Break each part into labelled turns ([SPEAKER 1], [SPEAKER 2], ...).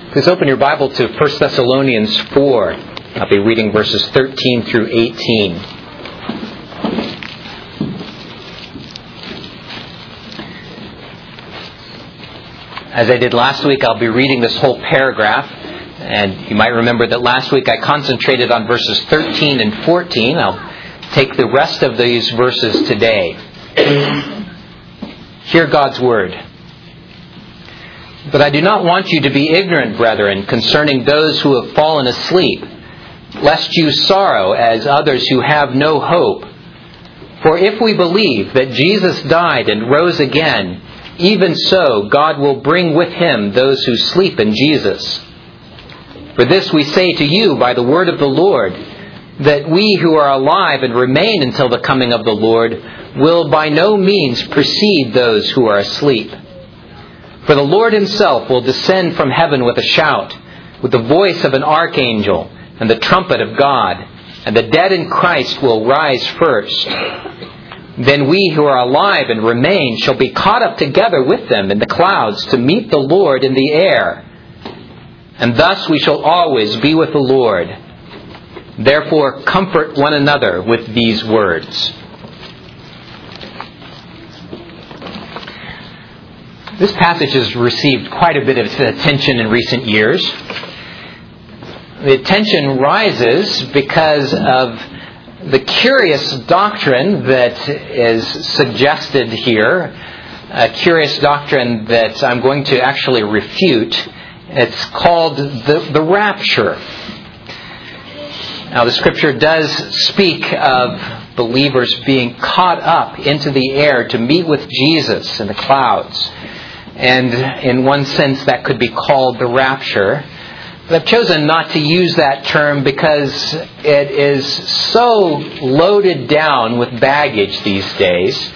[SPEAKER 1] Please open your Bible to 1 Thessalonians 4. I'll be reading verses 13 through 18. As I did last week, I'll be reading this whole paragraph. And you might remember that last week I concentrated on verses 13 and 14. I'll take the rest of these verses today. Hear God's Word. But I do not want you to be ignorant, brethren, concerning those who have fallen asleep, lest you sorrow as others who have no hope. For if we believe that Jesus died and rose again, even so God will bring with Him those who sleep in Jesus. For this we say to you by the word of the Lord, that we who are alive and remain until the coming of the Lord will by no means precede those who are asleep. For the Lord Himself will descend from heaven with a shout, with the voice of an archangel, and the trumpet of God, and the dead in Christ will rise first. Then we who are alive and remain shall be caught up together with them in the clouds to meet the Lord in the air. And thus we shall always be with the Lord. Therefore comfort one another with these words. This passage has received quite a bit of attention in recent years. The attention rises because of the curious doctrine that is suggested here, a curious doctrine that I'm going to actually refute. It's called the rapture. Now, the Scripture does speak of believers being caught up into the air to meet with Jesus in the clouds. And in one sense, that could be called the rapture. But I've chosen not to use that term because it is so loaded down with baggage these days.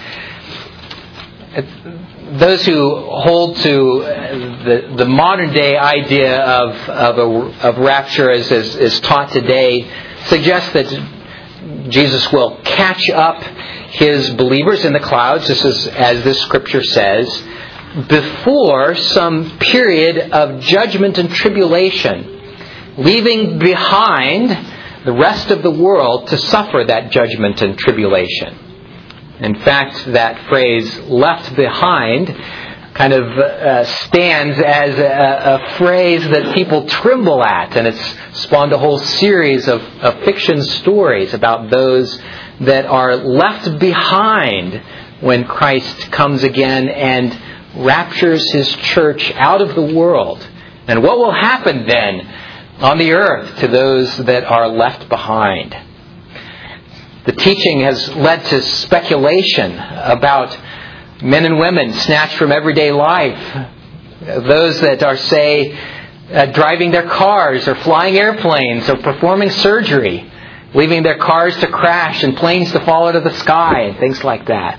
[SPEAKER 1] Those who hold to the modern day idea of rapture as taught today suggest that Jesus will catch up His believers in the clouds, as this Scripture says, before some period of judgment and tribulation, leaving behind the rest of the world to suffer that judgment and tribulation. In fact, that phrase, left behind, kind of stands as a phrase that people tremble at, and it's spawned a whole series of fiction stories about those that are left behind when Christ comes again and raptures His church out of the world. And what will happen then on the earth to those that are left behind? The teaching has led to speculation about men and women snatched from everyday life. Those that are, say, driving their cars or flying airplanes or performing surgery, leaving their cars to crash and planes to fall out of the sky and things like that.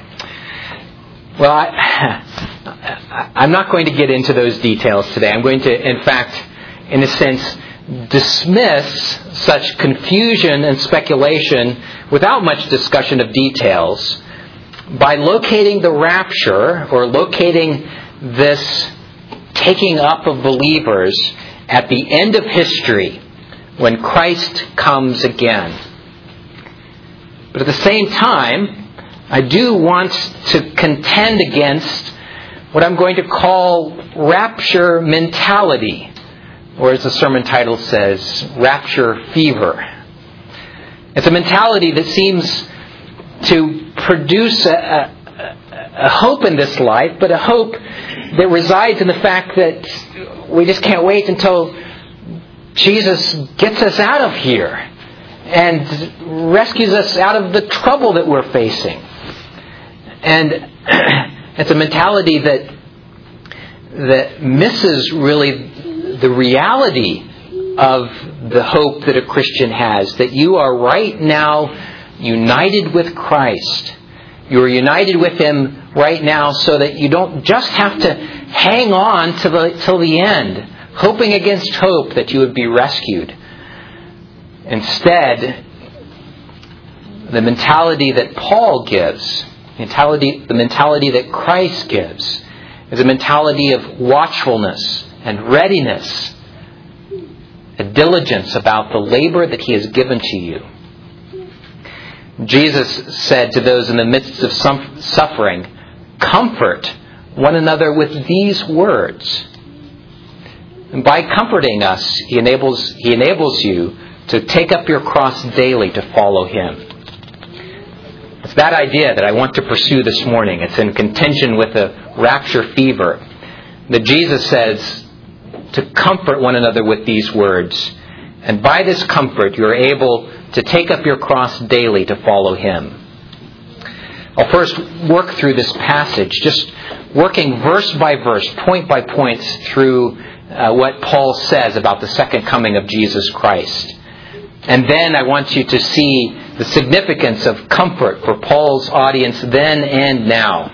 [SPEAKER 1] Well, I'm not going to get into those details today. I'm going to, in fact, in a sense, dismiss such confusion and speculation without much discussion of details by locating the rapture, or locating this taking up of believers at the end of history when Christ comes again. But at the same time, I do want to contend against what I'm going to call rapture mentality, or as the sermon title says, rapture fever. It's a mentality that seems to produce a hope in this life, but a hope that resides in the fact that we just can't wait until Jesus gets us out of here and rescues us out of the trouble that we're facing. And it's a mentality that misses really the reality of the hope that a Christian has, that you are right now united with Christ. You are united with Him right now so that you don't just have to hang on till the end, hoping against hope that you would be rescued. Instead, the mentality that Paul gives, the mentality that Christ gives, is a mentality of watchfulness and readiness, a diligence about the labor that He has given to you. Jesus said to those in the midst of suffering, "Comfort one another with these words." And by comforting us, He enables you to take up your cross daily to follow Him. It's that idea that I want to pursue this morning. It's in contention with the rapture fever. That Jesus says to comfort one another with these words. And by this comfort, you're able to take up your cross daily to follow Him. I'll first work through this passage, just working verse by verse, point by point through what Paul says about the second coming of Jesus Christ. And then I want you to see the significance of comfort for Paul's audience then and now.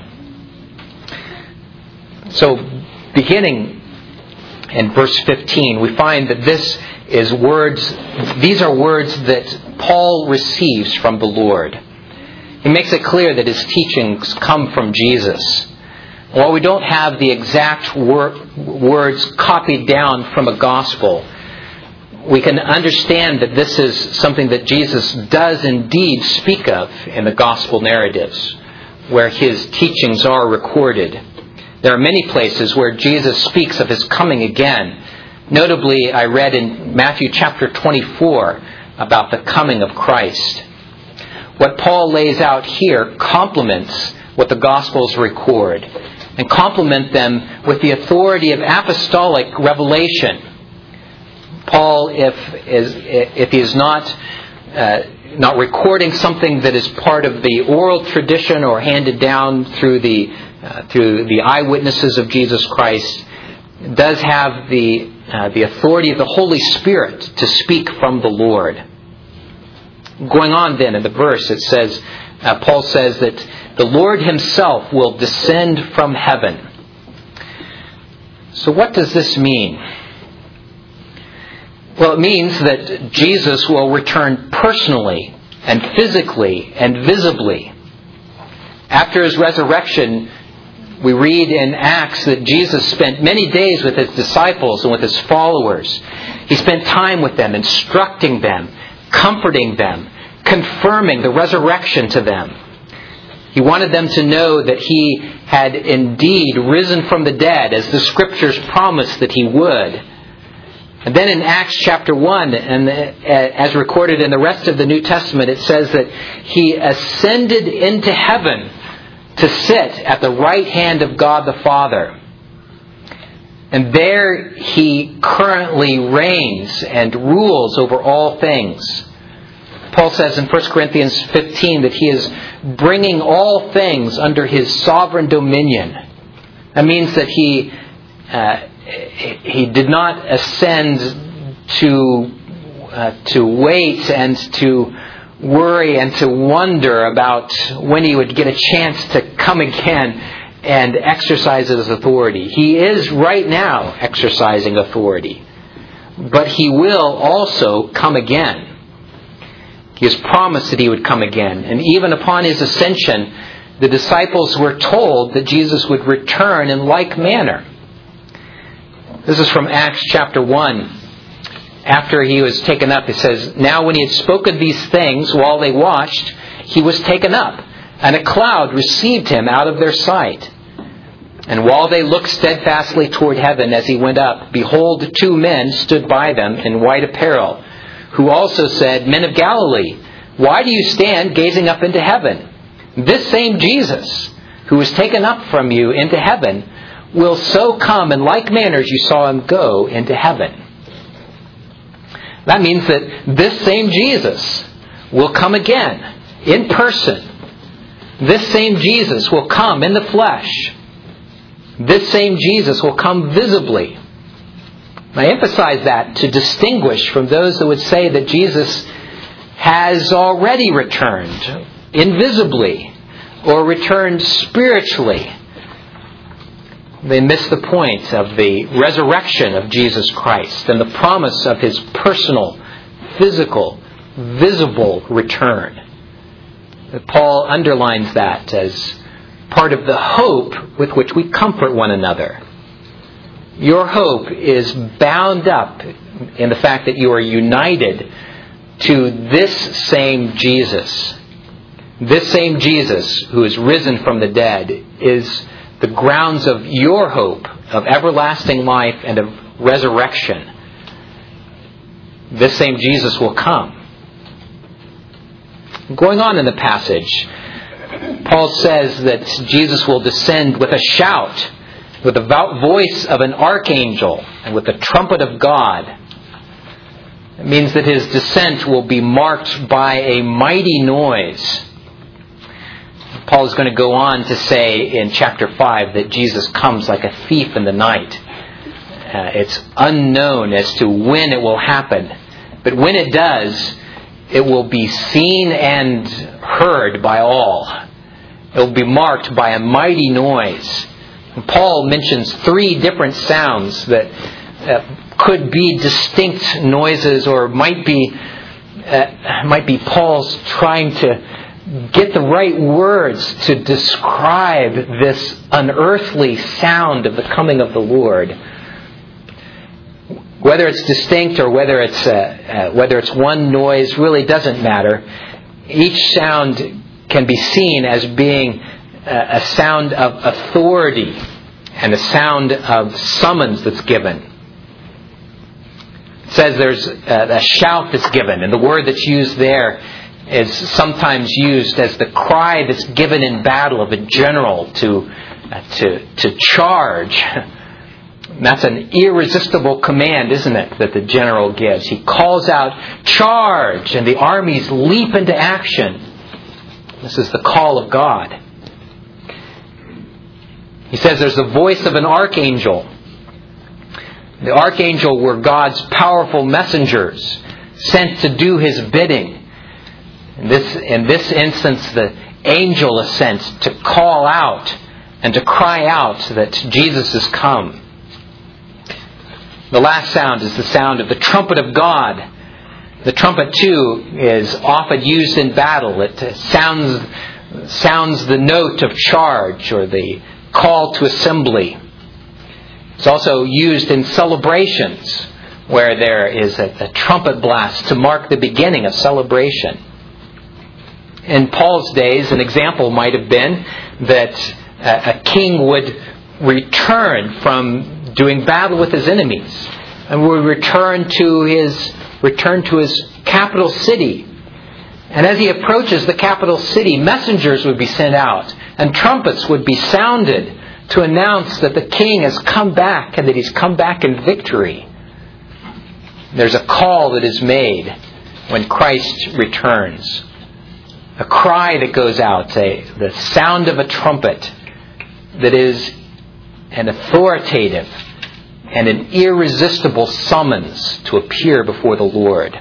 [SPEAKER 1] So, beginning in verse 15, we find that these are words that Paul receives from the Lord. He makes it clear that his teachings come from Jesus. While we don't have the exact words copied down from a gospel, we can understand that this is something that Jesus does indeed speak of in the gospel narratives, where His teachings are recorded. There are many places where Jesus speaks of His coming again. Notably, I read in Matthew chapter 24 about the coming of Christ. What Paul lays out here complements what the Gospels record, and complement them with the authority of apostolic revelation. Paul, if he is not recording something that is part of the oral tradition or handed down through the eyewitnesses of Jesus Christ, does have the authority of the Holy Spirit to speak from the Lord. Going on then in the verse, it says, Paul says that the Lord Himself will descend from heaven. So what does this mean? Well, it means that Jesus will return personally and physically and visibly. After His resurrection, we read in Acts that Jesus spent many days with His disciples and with His followers. He spent time with them, instructing them, comforting them, confirming the resurrection to them. He wanted them to know that He had indeed risen from the dead, as the Scriptures promised that He would. And then in Acts chapter 1, and as recorded in the rest of the New Testament, it says that He ascended into heaven to sit at the right hand of God the Father. And there He currently reigns and rules over all things. Paul says in 1 Corinthians 15 that He is bringing all things under His sovereign dominion. That means that He did not ascend to wait and to worry and to wonder about when He would get a chance to come again and exercise His authority. He is right now exercising authority. But He will also come again. He has promised that He would come again. And even upon His ascension, the disciples were told that Jesus would return in like manner. This is from Acts chapter 1. After He was taken up, it says, "Now when He had spoken these things while they watched, He was taken up, and a cloud received Him out of their sight. And while they looked steadfastly toward heaven as He went up, behold, 2 men stood by them in white apparel, who also said, 'Men of Galilee, why do you stand gazing up into heaven? This same Jesus, who was taken up from you into heaven, will so come in like manner as you saw Him go into heaven.'" That means that this same Jesus will come again in person. This same Jesus will come in the flesh. This same Jesus will come visibly. I emphasize that to distinguish from those that would say that Jesus has already returned invisibly or returned spiritually. They miss the point of the resurrection of Jesus Christ and the promise of His personal, physical, visible return. Paul underlines that as part of the hope with which we comfort one another. Your hope is bound up in the fact that you are united to this same Jesus. This same Jesus who is risen from the dead is the grounds of your hope of everlasting life and of resurrection. This same Jesus will come. Going on in the passage, Paul says that Jesus will descend with a shout, with the voice of an archangel, and with the trumpet of God. It means that his descent will be marked by a mighty noise. Paul is going to go on to say in chapter 5 that Jesus comes like a thief in the night. It's unknown as to when it will happen. But when it does, it will be seen and heard by all. It will be marked by a mighty noise. And Paul mentions 3 different sounds that could be distinct noises, or might be Paul's trying to get the right words to describe this unearthly sound of the coming of the Lord. Whether it's distinct or whether it's one noise really doesn't matter. Each sound can be seen as being a sound of authority and a sound of summons that's given. It says there's a shout that's given, and the word that's used there is sometimes used as the cry that's given in battle of a general to charge. That's an irresistible command, isn't it, that the general gives? He calls out, "Charge!" and the armies leap into action. This is the call of God. He says there's the voice of an archangel. The archangel were God's powerful messengers sent to do His bidding. In this instance, the angel is sent to call out and to cry out that Jesus has come. The last sound is the sound of the trumpet of God. The trumpet, too, is often used in battle. It sounds the note of charge or the call to assembly. It's also used in celebrations where there is a trumpet blast to mark the beginning of celebration. In Paul's days, an example might have been that a king would return from doing battle with his enemies and would return to his capital city. And as he approaches the capital city, messengers would be sent out and trumpets would be sounded to announce that the king has come back and that he's come back in victory. There's a call that is made when Christ returns. A cry that goes out, the sound of a trumpet that is an authoritative and an irresistible summons to appear before the Lord.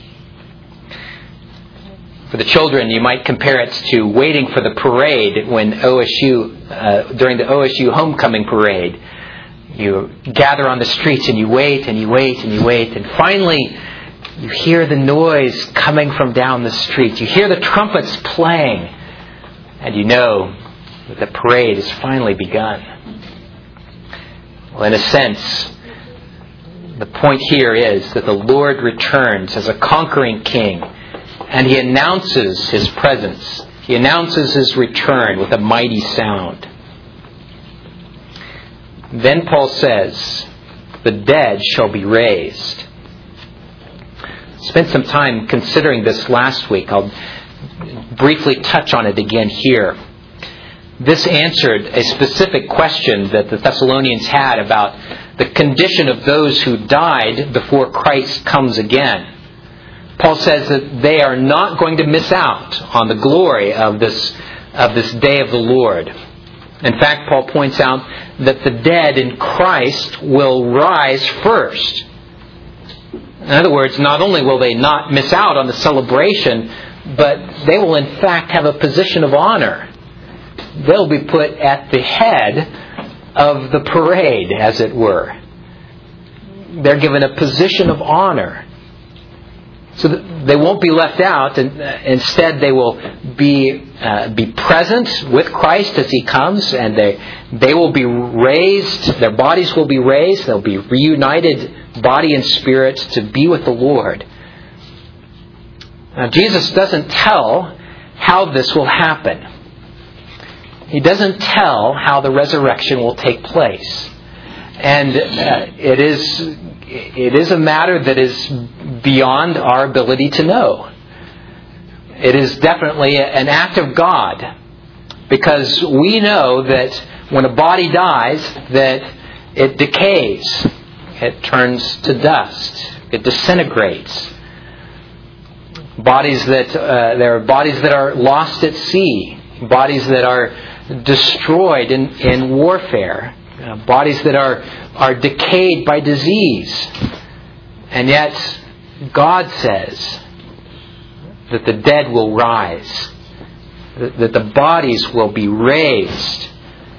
[SPEAKER 1] For the children, you might compare it to waiting for the parade when during the OSU homecoming parade. You gather on the streets and you wait and you wait and you wait, and finally you hear the noise coming from down the street. You hear the trumpets playing, and you know that the parade has finally begun. Well, in a sense, the point here is that the Lord returns as a conquering king, and He announces His presence. He announces His return with a mighty sound. Then Paul says, "The dead shall be raised." Spent some time considering this last week. I'll briefly touch on it again here. This answered a specific question that the Thessalonians had about the condition of those who died before Christ comes again. Paul says that they are not going to miss out on the glory of this day of the Lord. In fact, Paul points out that the dead in Christ will rise first. In other words, not only will they not miss out on the celebration, but they will in fact have a position of honor. They'll be put at the head of the parade, as it were. They're given a position of honor. So that they won't be left out, and instead they will be present with Christ as He comes, and they will be raised. Their bodies will be raised. They'll be reunited, body and spirit, to be with the Lord. Now, Jesus doesn't tell how this will happen. He doesn't tell how the resurrection will take place, and it is a matter that is beyond our ability to know. It is definitely an act of God, because we know that when a body dies, that it decays, it turns to dust, it disintegrates. There are bodies that are lost at sea, bodies that are destroyed in warfare, bodies that are decayed by disease. And yet, God says that the dead will rise, that the bodies will be raised.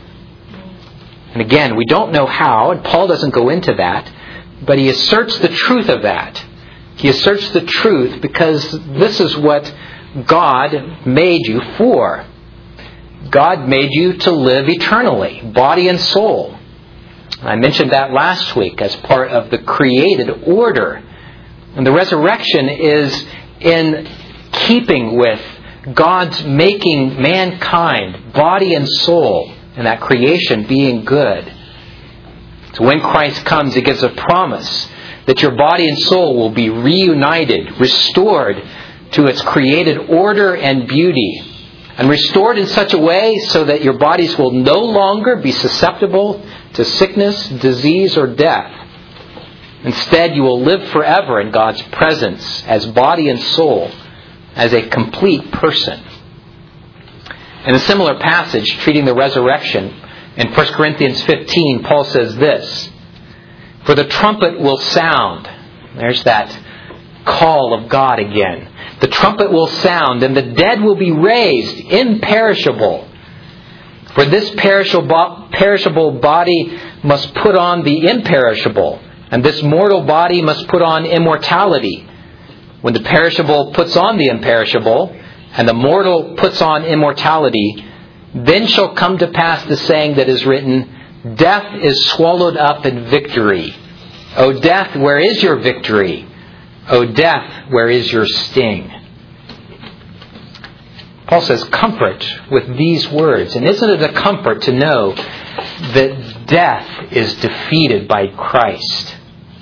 [SPEAKER 1] And again, we don't know how, and Paul doesn't go into that, but he asserts the truth of that. He asserts the truth because this is what God made you for. God made you to live eternally, body and soul. I mentioned that last week as part of the created order. And the resurrection is in keeping with God's making mankind, body and soul, and that creation being good. So when Christ comes, He gives a promise that your body and soul will be reunited, restored to its created order and beauty, and restored in such a way so that your bodies will no longer be susceptible to sickness, disease, or death. Instead, you will live forever in God's presence as body and soul, as a complete person. In a similar passage treating the resurrection, in 1 Corinthians 15, Paul says this: "For the trumpet will sound." There's that call of God again. "The trumpet will sound, and the dead will be raised imperishable. For this perishable body must put on the imperishable, and this mortal body must put on immortality. When the perishable puts on the imperishable, and the mortal puts on immortality, then shall come to pass the saying that is written, Death is swallowed up in victory. O death, where is your victory? O death, where is your sting?" Paul says, comfort with these words. And isn't it a comfort to know that death is defeated by Christ?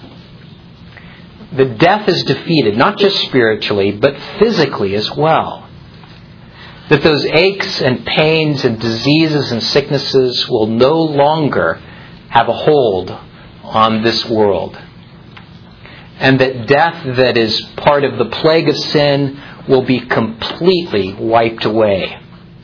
[SPEAKER 1] That death is defeated, not just spiritually, but physically as well. That those aches and pains and diseases and sicknesses will no longer have a hold on this world. And that death that is part of the plague of sin will be completely wiped away.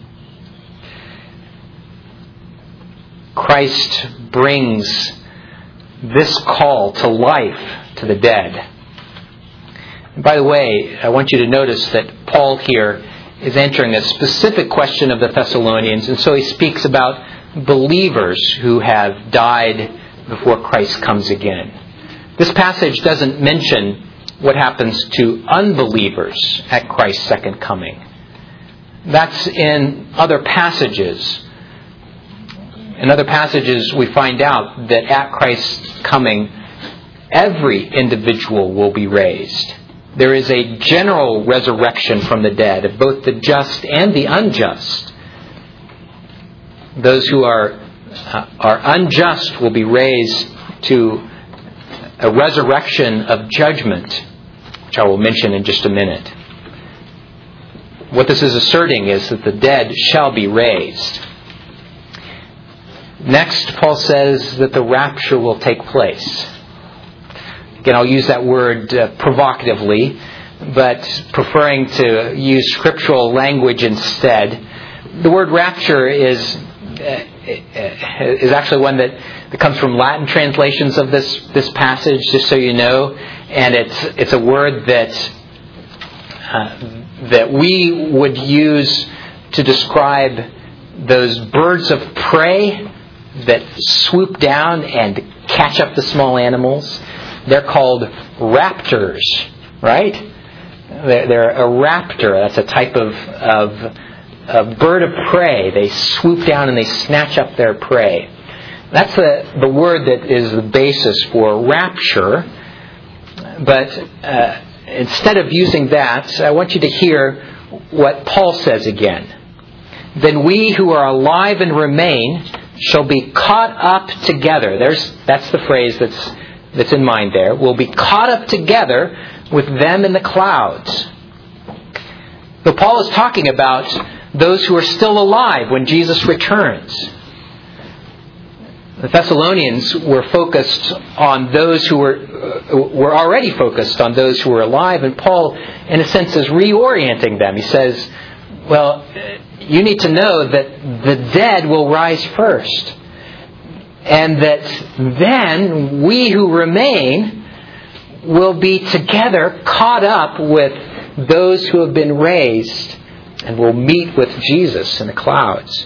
[SPEAKER 1] Christ brings this call to life to the dead. And by the way, I want you to notice that Paul here is answering a specific question of the Thessalonians, and so he speaks about believers who have died before Christ comes again. This passage doesn't mention what happens to unbelievers at Christ's second coming. That's in other passages. In other passages we find out that at Christ's coming, every individual will be raised. There is a general resurrection from the dead of both the just and the unjust. Those who are unjust will be raised to a resurrection of judgment, which I will mention in just a minute. What this is asserting is that the dead shall be raised. Next, Paul says that the rapture will take place. Again, I'll use that word provocatively, but preferring to use scriptural language instead. The word rapture is actually one that comes from Latin translations of this passage, just so you know, and it's a word that we would use to describe those birds of prey that swoop down and catch up the small animals. They're called raptors, right? They're a raptor. That's a type of bird of prey. They swoop down and they snatch up their prey. That's the word that is the basis for rapture. But instead of using that, I want you to hear what Paul says again. Then we who are alive and remain shall be caught up together. That's the phrase that's in mind there. We'll be caught up together with them in the clouds. So Paul is talking about those who are still alive when Jesus returns. The Thessalonians were focused on those who were already focused on those who were alive, and Paul, in a sense, is reorienting them. He says, well, you need to know that the dead will rise first, and that then we who remain will be together caught up with those who have been raised and will meet with Jesus in the clouds.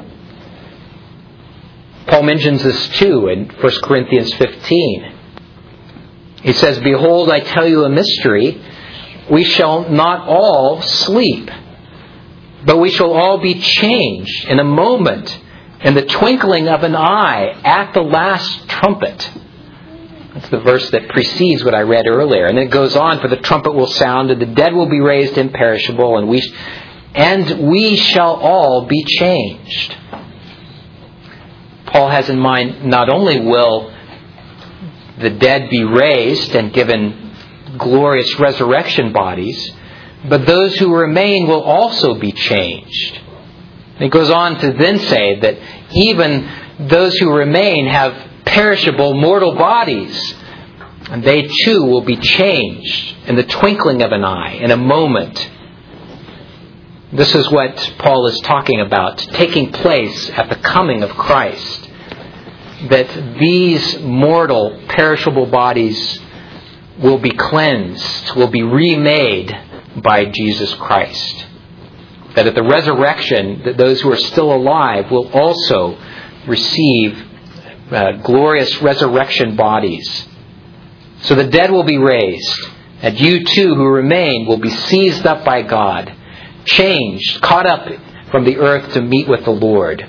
[SPEAKER 1] Paul mentions this too in 1 Corinthians 15. He says, behold, I tell you a mystery. We shall not all sleep, but we shall all be changed in a moment, in the twinkling of an eye, at the last trumpet. That's the verse that precedes what I read earlier. And then it goes on, for the trumpet will sound, and the dead will be raised imperishable, and we shall all be changed. Paul has in mind, not only will the dead be raised and given glorious resurrection bodies, but those who remain will also be changed. And he goes on to then say that even those who remain have perishable mortal bodies, and they too will be changed in the twinkling of an eye, in a moment. This is what Paul is talking about, taking place at the coming of Christ. That these mortal, perishable bodies will be cleansed, will be remade by Jesus Christ. That at the resurrection, that those who are still alive will also receive glorious resurrection bodies. So the dead will be raised, and you too who remain will be seized up by God, changed, caught up from the earth to meet with the Lord.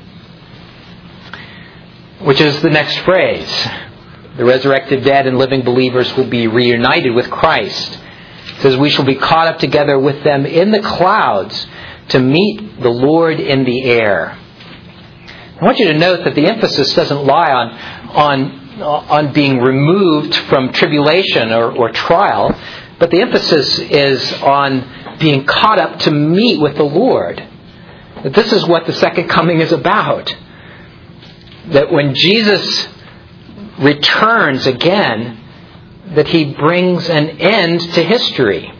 [SPEAKER 1] Which is the next phrase. The resurrected dead and living believers will be reunited with Christ. It says we shall be caught up together with them in the clouds to meet the Lord in the air. I want you to note that the emphasis doesn't lie on being removed from tribulation or trial, but the emphasis is on being caught up to meet with the Lord. That this is what the second coming is about. That when Jesus returns again, that he brings an end to history.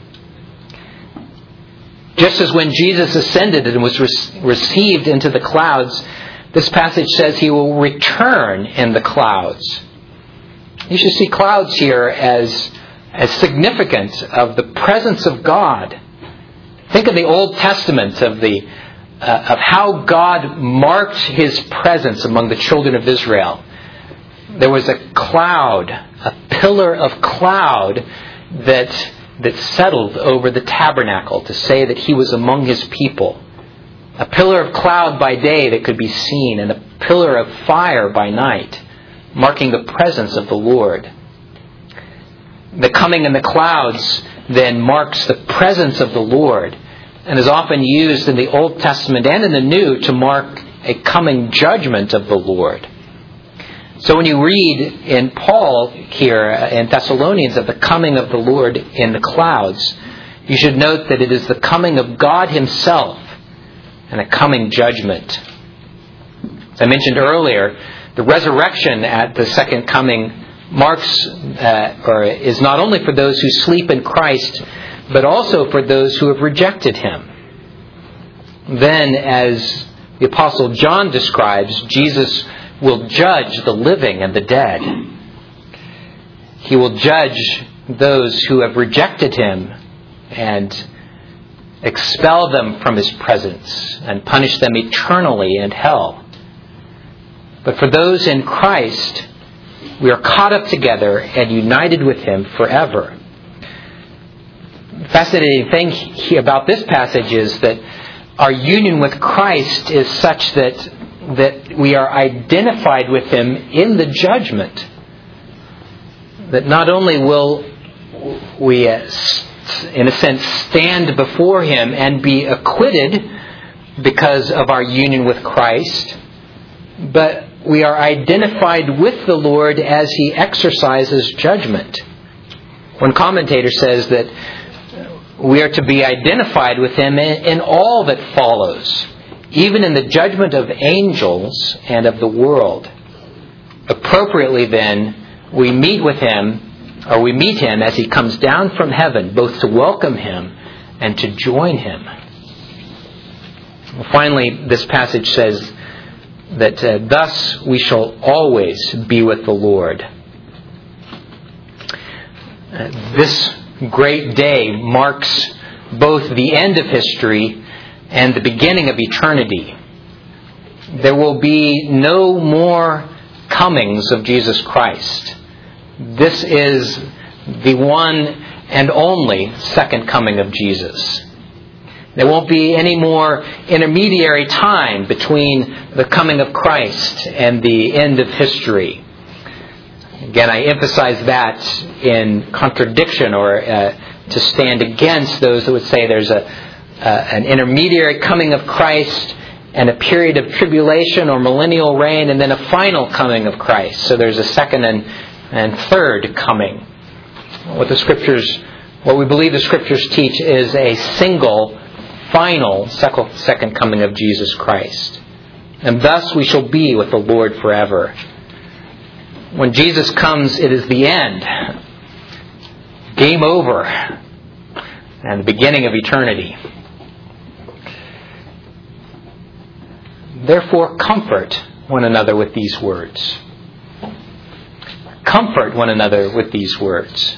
[SPEAKER 1] Just as when Jesus ascended and was received into the clouds, this passage says he will return in the clouds. You should see clouds here as significant of the presence of God. Think of the Old Testament of how God marked his presence among the children of Israel. There was a cloud, a pillar of cloud that settled over the tabernacle to say that he was among his people. A pillar of cloud by day that could be seen, and a pillar of fire by night, marking the presence of the Lord. The coming in the clouds then marks the presence of the Lord, and is often used in the Old Testament and in the New to mark a coming judgment of the Lord. So when you read in Paul here in Thessalonians of the coming of the Lord in the clouds, you should note that it is the coming of God himself and a coming judgment. As I mentioned earlier, the resurrection at the second coming is not only for those who sleep in Christ, but also for those who have rejected him. Then, as the Apostle John describes, Jesus will judge the living and the dead. He will judge those who have rejected him and expel them from his presence and punish them eternally in hell. But for those in Christ, we are caught up together and united with him forever. The fascinating thing about this passage is that our union with Christ is such that we are identified with Him in the judgment. That not only will we, in a sense, stand before Him and be acquitted because of our union with Christ, but we are identified with the Lord as He exercises judgment. One commentator says that we are to be identified with Him in all that follows, even in the judgment of angels and of the world. Appropriately then, we meet Him as He comes down from heaven, both to welcome Him and to join Him. Finally, this passage says that thus we shall always be with the Lord. This great day marks both the end of history and the beginning of eternity. There will be no more comings of Jesus Christ. This is the one and only second coming of Jesus. There won't be any more intermediary time between the coming of Christ and the end of history. Again, I emphasize that in contradiction or to stand against those that would say there's an intermediary coming of Christ and a period of tribulation or millennial reign and then a final coming of Christ. So there's a second and third coming. What we believe the Scriptures teach is a single, final second coming of Jesus Christ. And thus we shall be with the Lord forever. When Jesus comes, it is the end. Game over. And the beginning of eternity. Therefore, comfort one another with these words. Comfort one another with these words.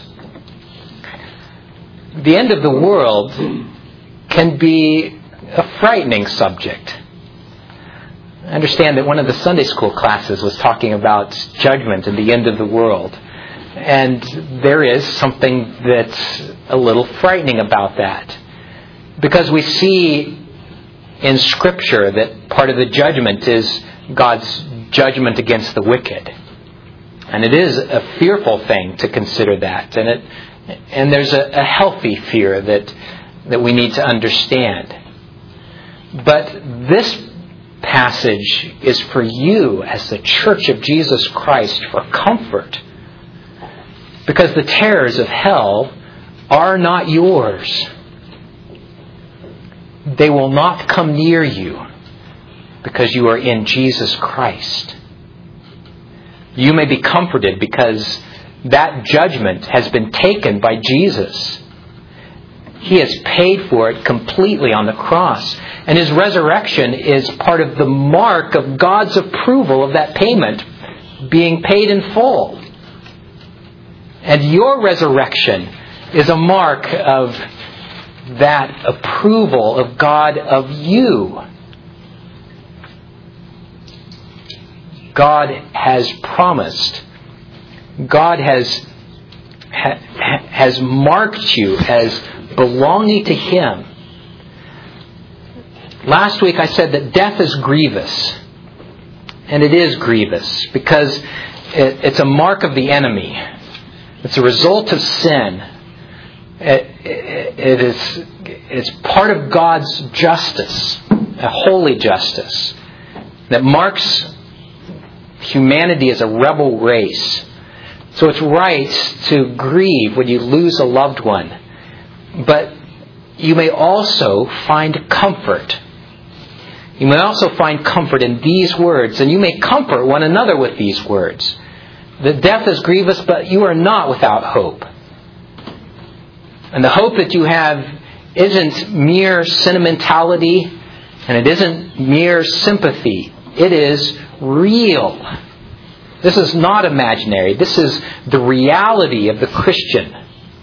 [SPEAKER 1] The end of the world can be a frightening subject. I understand that one of the Sunday school classes was talking about judgment and the end of the world. And there is something that's a little frightening about that. Because we see in Scripture that part of the judgment is God's judgment against the wicked. And it is a fearful thing to consider that. And there's a healthy fear that we need to understand. But this passage is for you as the Church of Jesus Christ for comfort. Because the terrors of hell are not yours. They will not come near you because you are in Jesus Christ. You may be comforted because that judgment has been taken by Jesus. He has paid for it completely on the cross. And His resurrection is part of the mark of God's approval of that payment being paid in full. And your resurrection is a mark of that approval of God of you. God has promised. God has marked you as belonging to Him. Last week I said that death is grievous. And it is grievous because it's a mark of the enemy. It's a result of sin. It's part of God's justice, a holy justice, that marks humanity as a rebel race. So it's right to grieve when you lose a loved one. But you may also find comfort. You may also find comfort in these words, and you may comfort one another with these words. That death is grievous, but you are not without hope. And the hope that you have isn't mere sentimentality, and it isn't mere sympathy. It is real. This is not imaginary. This is the reality of the Christian.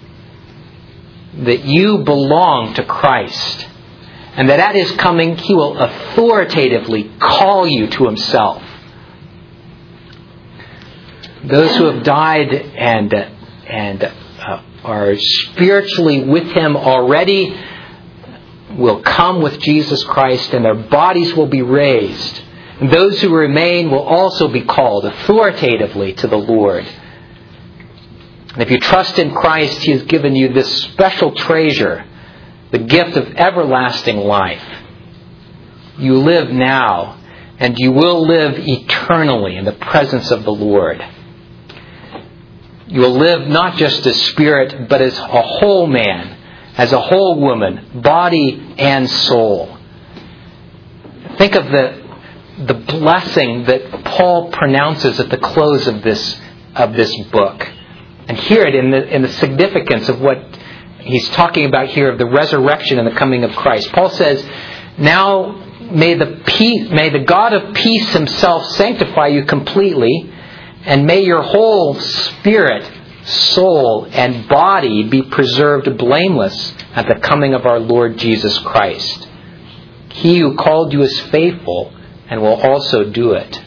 [SPEAKER 1] That you belong to Christ. And that at His coming, He will authoritatively call you to Himself. Those who have died and are spiritually with Him already will come with Jesus Christ, and their bodies will be raised. And those who remain will also be called authoritatively to the Lord. And if you trust in Christ, He has given you this special treasure, the gift of everlasting life. You live now, and you will live eternally in the presence of the Lord. You will live not just as spirit, but as a whole man, as a whole woman, body and soul. Think of the blessing that Paul pronounces at the close of this book. And hear it in the significance of what he's talking about here of the resurrection and the coming of Christ. Paul says, "Now may the God of peace Himself sanctify you completely, and may your whole spirit, soul, and body be preserved blameless at the coming of our Lord Jesus Christ. He who called you is faithful and will also do it."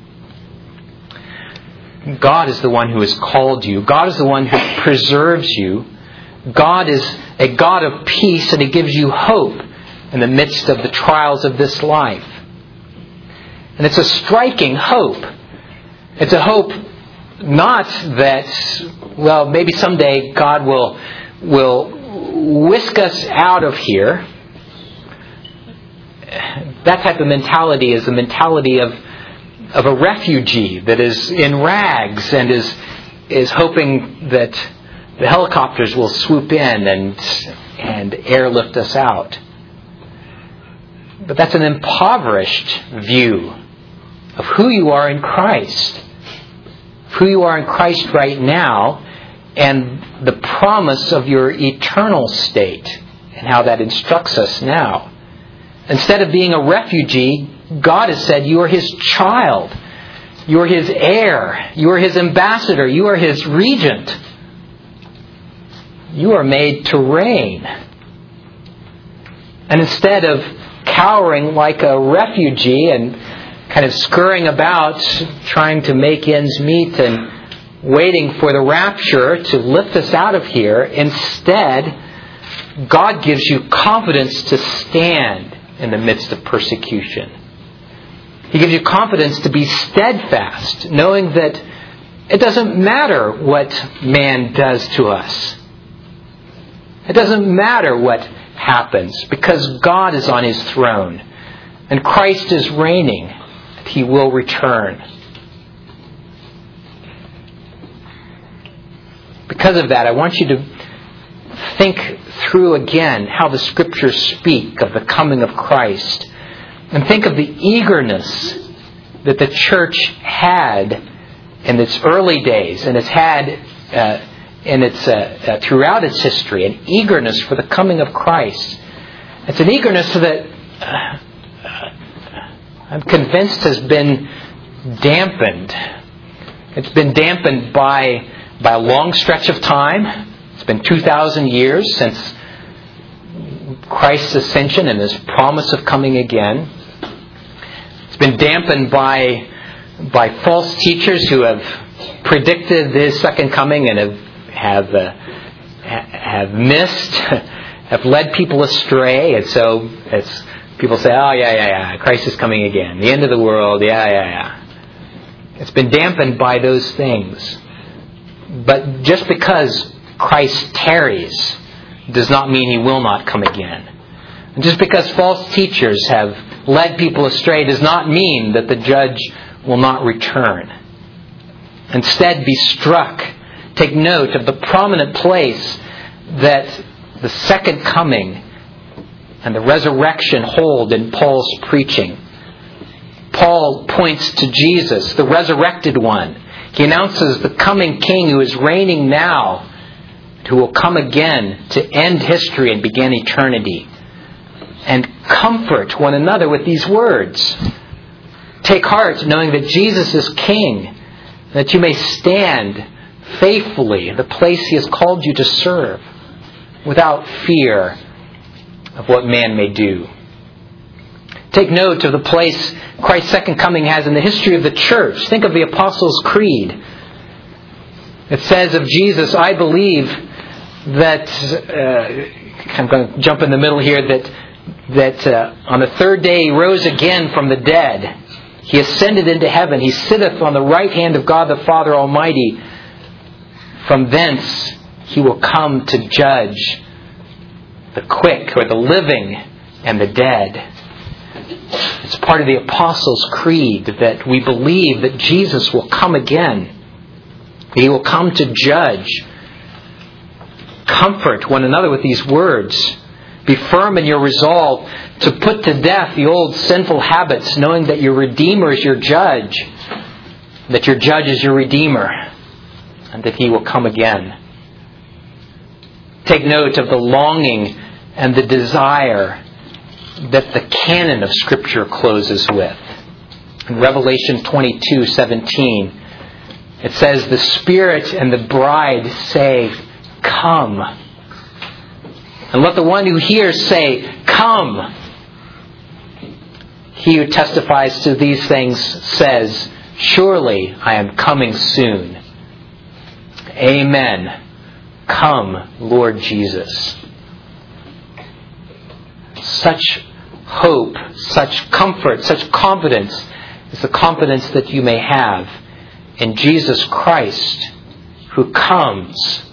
[SPEAKER 1] God is the one who has called you. God is the one who preserves you. God is a God of peace, and He gives you hope in the midst of the trials of this life. And it's a striking hope. It's a hope not that, well, maybe someday God will whisk us out of here. That type of mentality is the mentality of a refugee that is in rags and is hoping that the helicopters will swoop in and airlift us out. But that's an impoverished view of who you are in Christ. Who you are in Christ right now, and the promise of your eternal state, and how that instructs us now. Instead of being a refugee, God has said you are His child. You are His heir. You are His ambassador. You are His regent. You are made to reign. And instead of cowering like a refugee and kind of scurrying about, trying to make ends meet and waiting for the rapture to lift us out of here, instead, God gives you confidence to stand in the midst of persecution. He gives you confidence to be steadfast, knowing that it doesn't matter what man does to us. It doesn't matter what happens, because God is on His throne and Christ is reigning. He will return. Because of that, I want you to think through again how the Scriptures speak of the coming of Christ. And think of the eagerness that the church had in its early days, and it's had throughout its history, an eagerness for the coming of Christ. It's an eagerness that I'm convinced has been dampened. It's been dampened by a long stretch of time. It's been 2,000 years since Christ's ascension and His promise of coming again. It's been dampened by false teachers who have predicted His second coming and have missed, have led people astray, and so it's people say, "Oh yeah, Christ is coming again, the end of the world, yeah." It's been dampened by those things. But just because Christ tarries does not mean He will not come again. And just because false teachers have led people astray does not mean that the judge will not return. Instead, be struck. Take note of the prominent place that the second coming and the resurrection hold in Paul's preaching. Paul points to Jesus, the resurrected one. He announces the coming King who is reigning now, who will come again to end history and begin eternity. And comfort one another with these words. Take heart knowing that Jesus is King, that you may stand faithfully in the place He has called you to serve, without fear of what man may do. Take note of the place Christ's second coming has in the history of the church. Think of the Apostles' Creed. It says of Jesus, I believe that, I'm going to jump in the middle here, that on the third day He rose again from the dead. He ascended into heaven. He sitteth on the right hand of God the Father Almighty. From thence He will come to judge the quick, or the living, and the dead. It's part of the Apostles' Creed that we believe that Jesus will come again. He will come to judge. Comfort one another with these words. Be firm in your resolve to put to death the old sinful habits, knowing that your Redeemer is your judge, that your judge is your Redeemer, and that He will come again. Take note of the longing and the desire that the canon of Scripture closes with. In Revelation 22:17, it says, the Spirit and the bride say, come. And let the one who hears say, come. He who testifies to these things says, surely I am coming soon. Amen. Come, Lord Jesus. Such hope, such comfort, such confidence is the confidence that you may have in Jesus Christ, who comes.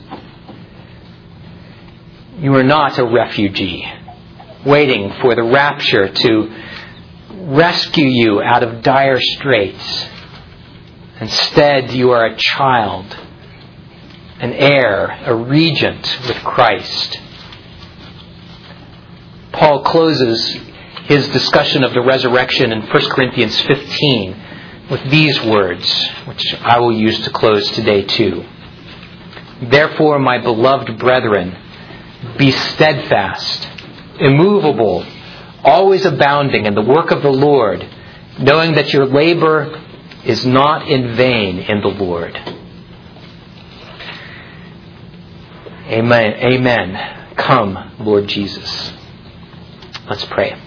[SPEAKER 1] You are not a refugee waiting for the rapture to rescue you out of dire straits. Instead, you are a child, an heir, a regent with Christ. Paul closes his discussion of the resurrection in 1 Corinthians 15 with these words, which I will use to close today too. Therefore, my beloved brethren, be steadfast, immovable, always abounding in the work of the Lord, knowing that your labor is not in vain in the Lord. Amen. Amen. Come, Lord Jesus. Let's pray.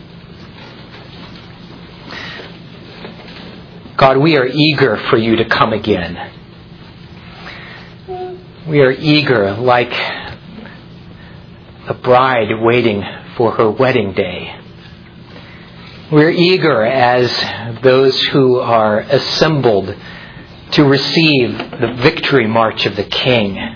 [SPEAKER 1] God, we are eager for you to come again. We are eager, like a bride waiting for her wedding day. We're eager as those who are assembled to receive the victory march of the King.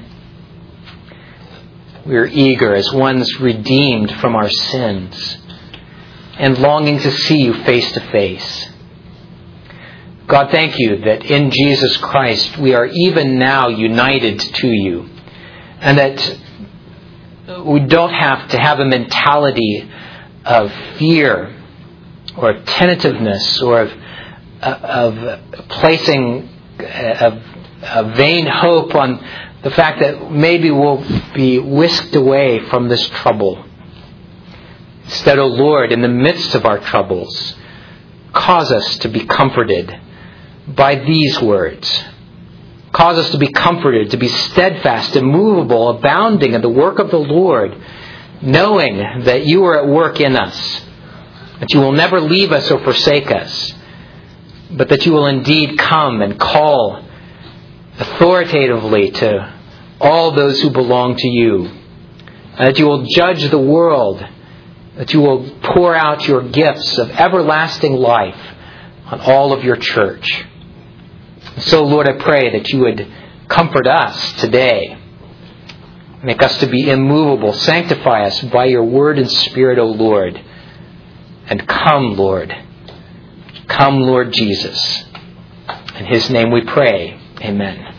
[SPEAKER 1] We're eager as ones redeemed from our sins and longing to see you face to face. God, thank you that in Jesus Christ we are even now united to you, and that we don't have to have a mentality of fear or tentativeness or of placing a vain hope on the fact that maybe we'll be whisked away from this trouble. Instead, O Lord, in the midst of our troubles, cause us to be comforted by these words. Cause us to be comforted, to be steadfast, immovable, abounding in the work of the Lord, knowing that you are at work in us, that you will never leave us or forsake us, but that you will indeed come and call authoritatively to all those who belong to you, and that you will judge the world, that you will pour out your gifts of everlasting life on all of your church. So, Lord, I pray that you would comfort us today. Make us to be immovable. Sanctify us by your word and spirit, O Lord. And come, Lord. Come, Lord Jesus. In his name we pray. Amen.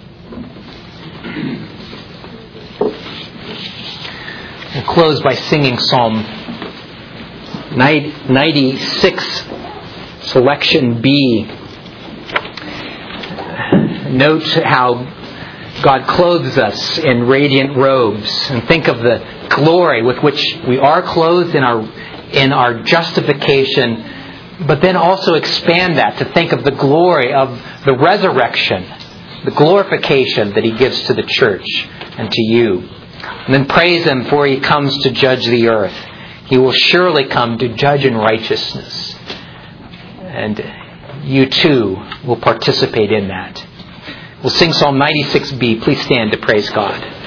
[SPEAKER 1] We'll close by singing Psalm 96, selection B. Note how God clothes us in radiant robes, and think of the glory with which we are clothed in our justification, but then also expand that to think of the glory of the resurrection, the glorification that he gives to the church and to you. And then praise him, for he comes to judge the earth. He will surely come to judge in righteousness. And you too will participate in that. We'll sing Psalm 96b. Please stand to praise God.